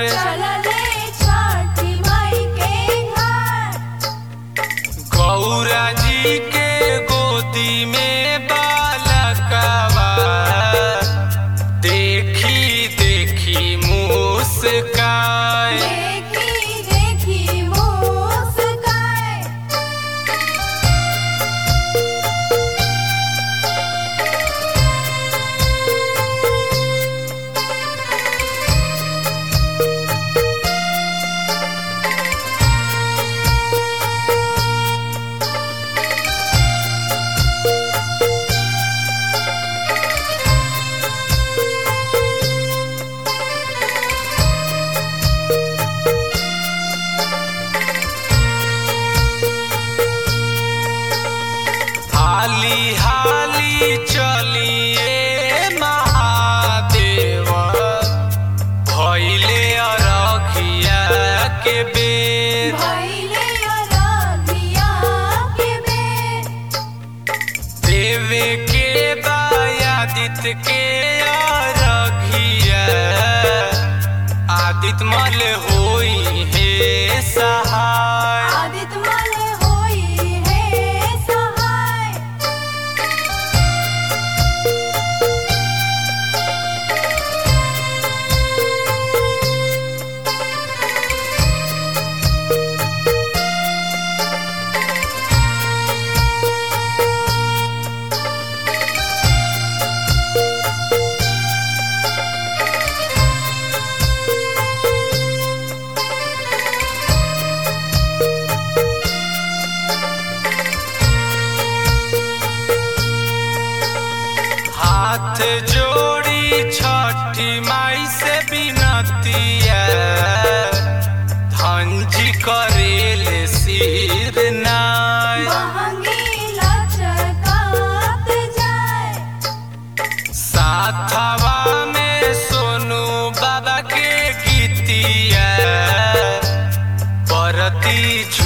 चलले छठी माई के घर। गौरा जी के गोदी में बालकवा देखी देखी मुस्काए। देखी देखी मुस्काए। हाली हाली चलिए महादेव भइले अरघिया के बेर। भइले अरघिया के बेर। देवे के आदित्य के अरघिया आदित्य मल होई है सहाय। आदित्य मल होई है सहाय। हाथ जोड़ी छठी माई से बिनतिया धंजी करेल सिर नाय। महंगी लचकात जाए। साथवा में सोनू बाबा के गीतिया परती